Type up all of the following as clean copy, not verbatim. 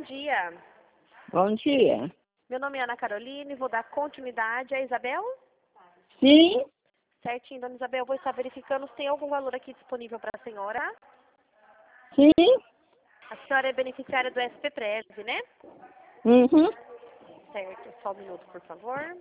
dia. Bom dia. Meu nome é Ana Caroline, vou dar continuidade a Isabel. Sim? Certinho, dona Isabel, vou estar verificando se tem algum valor aqui disponível para a senhora. Sim? A senhora é beneficiária do SPPreve, né? Uhum. Certo, só um minuto, por favor.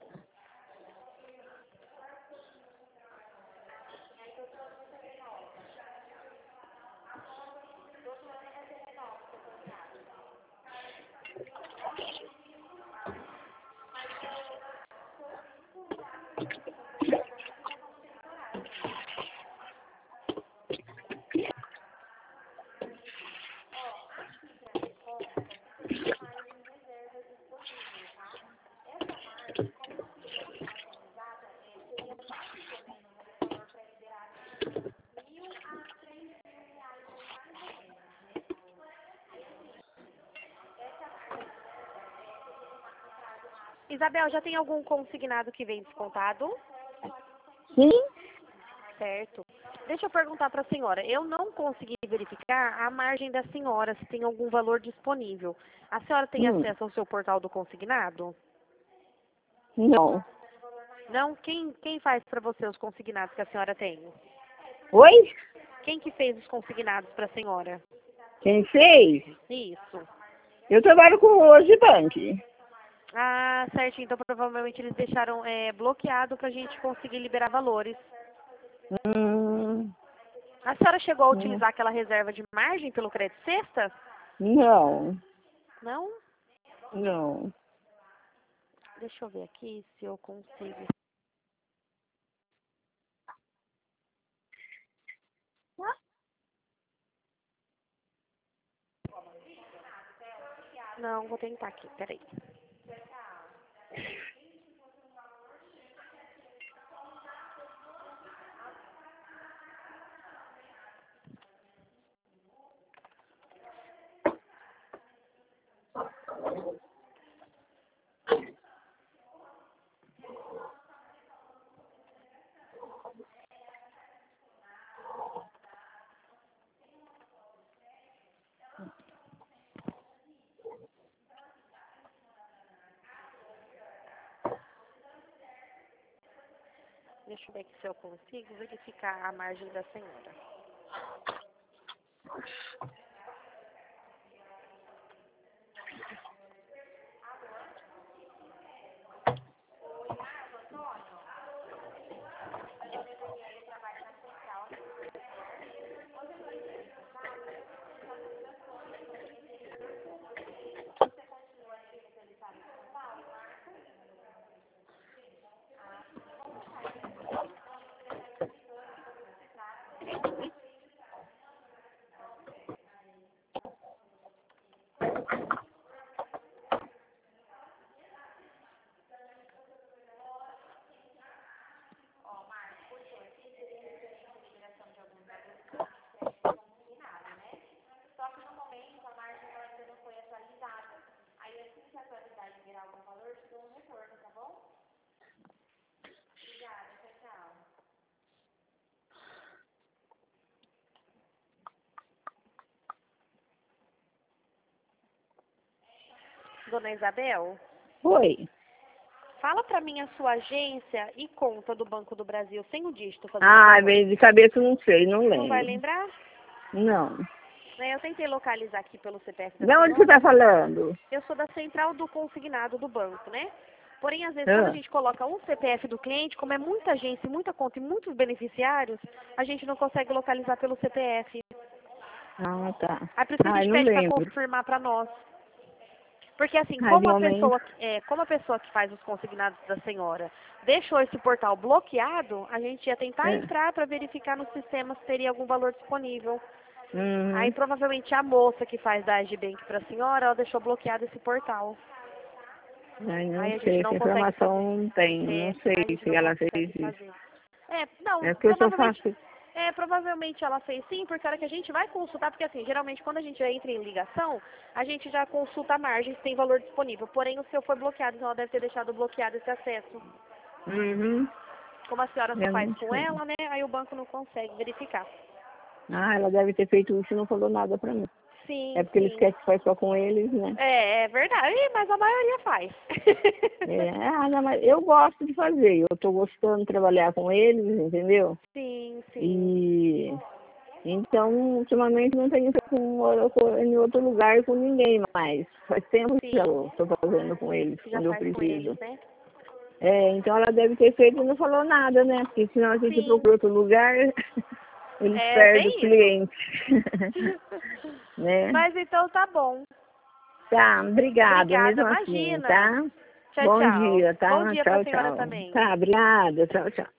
Isabel, já tem algum consignado que vem descontado? Sim? Certo. Deixa eu perguntar para a senhora. Eu não consegui verificar a margem da senhora, se tem algum valor disponível. A senhora tem acesso ao seu portal do consignado? Não. Não? Quem faz para você os consignados que a senhora tem? Oi? Quem que fez os consignados para a senhora? Quem fez? Isso. Eu trabalho com o Hoje Bank. Ah, certo. Então provavelmente eles deixaram bloqueado para a gente conseguir liberar valores. Hum, A senhora chegou a utilizar aquela reserva de margem pelo crédito sexta? não. Não? Não. Deixa eu ver aqui se eu consigo. Não, vou tentar aqui, peraí. Deixa eu ver aqui se eu consigo verificar a margem da senhora. Dona Isabel, Oi. fala pra mim a sua agência e conta do Banco do Brasil sem o dígito, fazendo Ah, favor. bem de cabeça não sei, não Não vai lembro. lembrar? Não. Eu tentei localizar aqui pelo CPF da De onde você está senhora. falando? Eu sou da central do consignado do banco, né? Porém, às vezes, quando a Ah, gente coloca um CPF do cliente, como é muita agência, muita conta e muitos beneficiários, a gente não consegue localizar pelo CPF. tá. Aí por isso que a Ai, gente não pede para lembro. confirmar para nós. Porque assim, Ai, de momento. como a pessoa que faz os consignados da senhora deixou esse portal bloqueado, a gente ia tentar É. entrar para verificar no sistema se teria algum valor disponível. Aí Uhum. provavelmente a moça que faz da Agibank para a senhora, ela deixou bloqueado esse portal. Ai, não Aí a gente sei, não essa consegue fazer. informação não tenho. Não sei A gente se não ela consegue fez isso. fazer. Não, É porque eu só faço. provavelmente ela fez sim, porque a hora que a gente vai consultar, porque assim, geralmente quando a gente entra em ligação, a gente já consulta a margem se tem valor disponível. Porém, o seu foi bloqueado, então ela deve ter deixado bloqueado esse acesso. Uhum. Como a senhora só Eu faz não com sei. ela, né? Aí o banco não consegue verificar. Ah, ela deve ter feito isso e não falou nada pra mim. Sim, É porque eles sim. querem que faz só com eles, né? É verdade, mas a maioria faz. Não, mas eu gosto de fazer. Eu tô gostando de trabalhar com eles, entendeu? Sim, sim. E então, ultimamente não tenho feito em outro lugar com ninguém mais. Faz tempo que Sim. eu estou fazendo com eles, Já quando eu faz com eles, preciso. né? Então ela deve ter feito e não falou nada, né? Porque senão a gente Sim. procura outro lugar, eles É perdem os bem isso. clientes. Né? Mas então tá bom. Tá, obrigada, Obrigada, mesmo assim, imagina. tá? Tchau, Bom tchau. dia, Bom tá? dia pra Tchau, senhora tchau. também. Tá, obrigada, tchau, tchau.